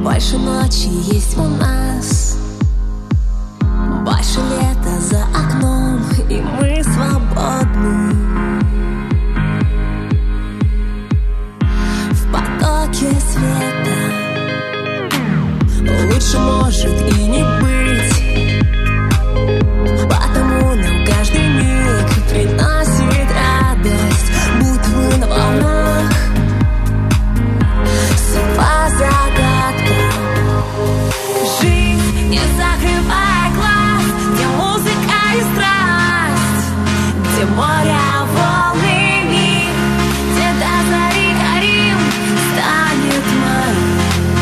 Больше ночи есть у нас, больше лета за окном, и мы свободны в потоке света. Лучше может и не быть, потому нам каждый миг приносит радость, будто мы на волнах. Судьба загадка. Жизнь, не закрывай глаз, где музыка и страсть, где море, волны, мир, где до зари горим, станет моим.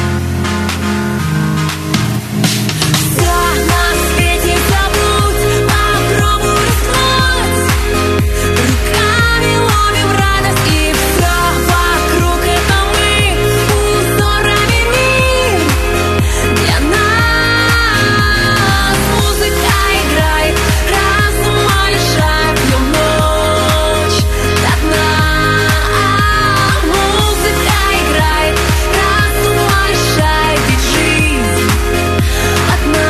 Все на свете забудь, попробуй рискнуть, руками ловим радость, и все вокруг это мы, узорами мир, для нас музыка играет, разум мой лишает, пьем ночь до дна. Музыка играет, разум мой лишает, ведь жизнь одна.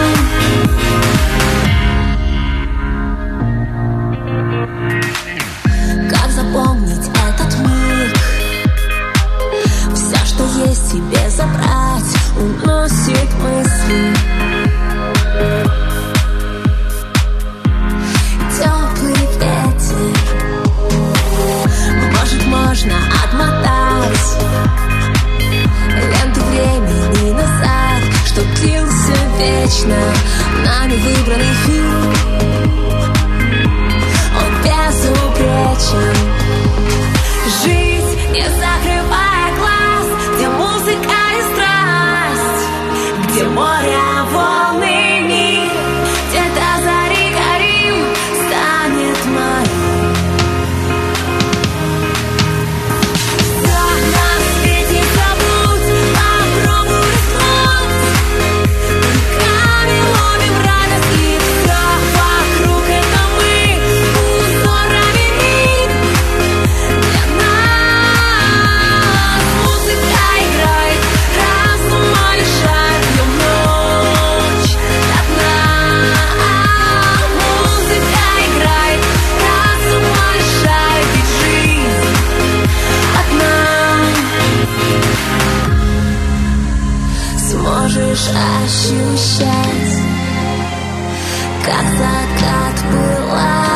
Как запомнить этот миг? Все, что есть, себе забрать, уносит мысли. Теплый ветер, может, можно отмотать ленту времени назад, чтоб длился вечно нами выбранный фильм. Он безупречен. Жизнь, не закрывая глаз, где музыка и страсть, где море, волны, мир, где до зари горим, станет моим. Все на свете забудь, попробуй рискнуть, руками ловим радость, и все вокруг это мы, узорами мир, для нас музыка играет, разум мой лишает, пьем ночь до дна. Музыка играет, разум мой лишает, ведь жизнь одна. Сможешь ощущать, как закат пылает.